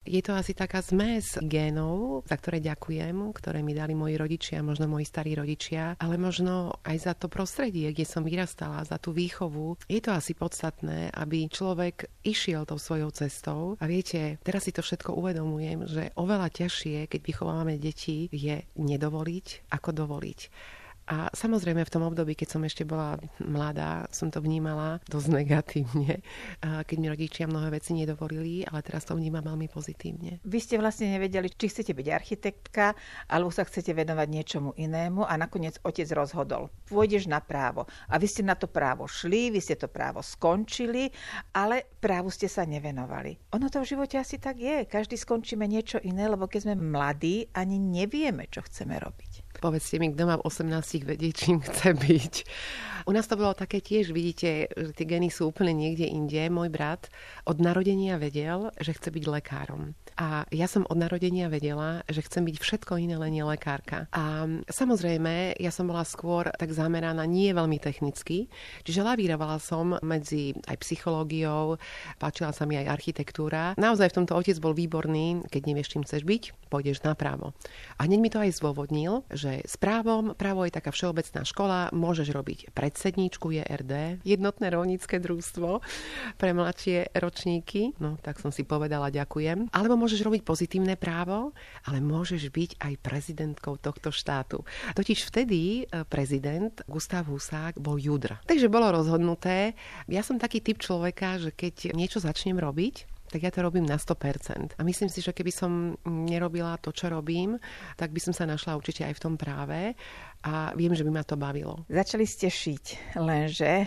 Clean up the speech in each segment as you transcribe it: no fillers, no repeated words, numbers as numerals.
je to asi taká zmes génov, za ktoré ďakujem, ktoré mi dali moji rodičia, možno moji starí rodičia, ale možno aj za to prostredie, kde som vyrastala, za tú výchovu. Je to asi podstatné, aby človek išiel tou svojou cestou. A viete, teraz si to všetko uvedomujem, že oveľa ťažšie, keď vychovávame deti, je nedovoliť, ako dovoliť. A samozrejme v tom období, keď som ešte bola mladá, som to vnímala dosť negatívne, keď mi rodičia mnohé veci nedovolili, ale teraz to vnímam veľmi pozitívne. Vy ste vlastne nevedeli, či chcete byť architektka, alebo sa chcete venovať niečomu inému a nakoniec otec rozhodol. Pôjdeš na právo. A vy ste na to právo šli, vy ste to právo skončili, ale právu ste sa nevenovali. Ono to v živote asi tak je. Každý skončíme niečo iné, lebo keď sme mladí, ani nevieme, čo chceme robiť. Povedzte mi, kto má v 18 vedieť, čím chce byť. U nás to bolo také tiež, vidíte, že tie gény sú úplne niekde inde. Môj brat od narodenia vedel, že chce byť lekárom. A ja som od narodenia vedela, že chcem byť všetko iné, len nie lekárka. A samozrejme, ja som bola skôr tak zameraná nie veľmi technicky, čiže lavírovala som medzi aj psychológiou, páčila sa mi aj architektúra. Naozaj v tomto otec bol výborný, keď nevieš, čím chceš byť, pôjdeš na právo. A hneď mi to aj zdôvodnil, že s právom, právo je taká všeobecná škola, môžeš robiť predsedníčku JRD, jednotné rolnícke družstvo pre mladšie ročníky. No, tak som si povedala, ďakujem. Alebo môžeš robiť pozitívne právo, ale môžeš byť aj prezidentkou tohto štátu. Totiž vtedy prezident Gustav Husák bol judr. Takže bolo rozhodnuté. Ja som taký typ človeka, že keď niečo začnem robiť, tak ja to robím na 100%. A myslím si, že keby som nerobila to, čo robím, tak by som sa našla určite aj v tom práve a viem, že by ma to bavilo. Začali ste šiť, lenže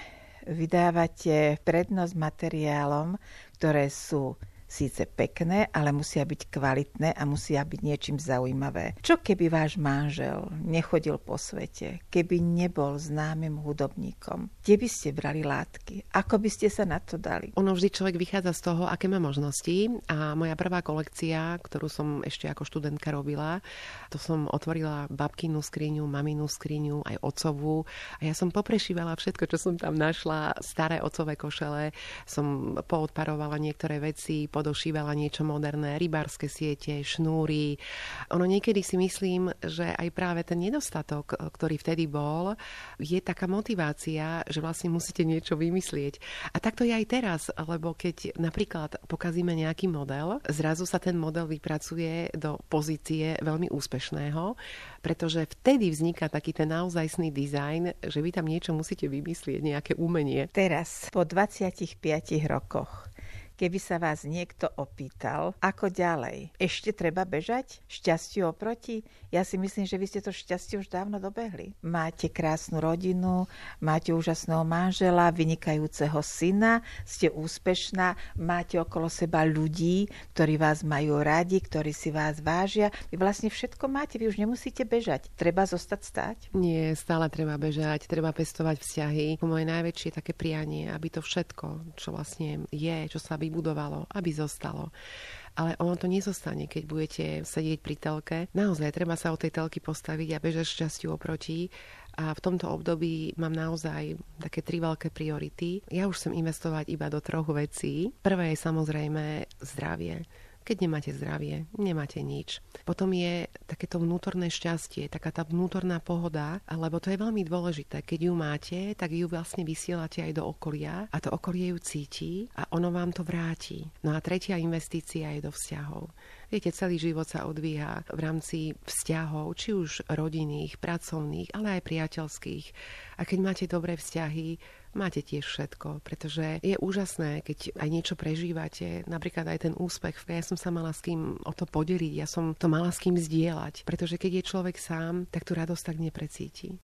vydávate prednosť materiálom, ktoré sú síce pekné, ale musia byť kvalitné a musia byť niečím zaujímavé. Čo keby váš manžel nechodil po svete, keby nebol známym hudobníkom? Kde by ste brali látky? Ako by ste sa na to dali? Ono vždy človek vychádza z toho, aké má možnosti. A moja prvá kolekcia, ktorú som ešte ako študentka robila, to som otvorila babkinu skriňu, maminu skriňu, aj otcovú. A ja som poprešívala všetko, čo som tam našla. Staré otcové košele, som poodparovala niektoré veci, došívala niečo moderné, rybárske siete, šnúry. Ono niekedy si myslím, že aj práve ten nedostatok, ktorý vtedy bol, je taká motivácia, že vlastne musíte niečo vymyslieť. A tak to je aj teraz, lebo keď napríklad pokazíme nejaký model, zrazu sa ten model vypracuje do pozície veľmi úspešného, pretože vtedy vzniká taký ten naozajstný dizajn, že vy tam niečo musíte vymyslieť, nejaké umenie. Teraz, po 25 rokoch, keby sa vás niekto opýtal, ako ďalej, ešte treba bežať? Šťastiu oproti? Ja si myslím, že vy ste to šťastie už dávno dobehli. Máte krásnu rodinu, máte úžasného manžela, vynikajúceho syna, ste úspešná, máte okolo seba ľudí, ktorí vás majú radi, ktorí si vás vážia. Vy vlastne všetko máte, vy už nemusíte bežať. Treba zostať stáť? Nie, stále treba bežať, treba pestovať vzťahy. Moje najväčšie také prianie, aby to všetko, čo vlastne je, čo sa vybudovalo, aby zostalo. Ale ono to nezostane, keď budete sedieť pri telke. Naozaj treba sa od tej telky postaviť a bežať šťastiu oproti. A v tomto období mám naozaj také 3 veľké priority. Ja už chcem investovať iba do 3 vecí. Prvé je samozrejme zdravie. Keď nemáte zdravie, nemáte nič. Potom je takéto vnútorné šťastie, taká tá vnútorná pohoda, lebo to je veľmi dôležité. Keď ju máte, tak ju vlastne vysielate aj do okolia a to okolie ju cíti a ono vám to vráti. No a tretia investícia je do vzťahov. Viete, celý život sa odvíja v rámci vzťahov, či už rodinných, pracovných, ale aj priateľských. A keď máte dobré vzťahy, máte tiež všetko, pretože je úžasné, keď aj niečo prežívate, napríklad aj ten úspech. Ja som sa mala s kým o to podeliť, ja som to mala s kým zdieľať, pretože keď je človek sám, tak tú radosť tak neprecíti.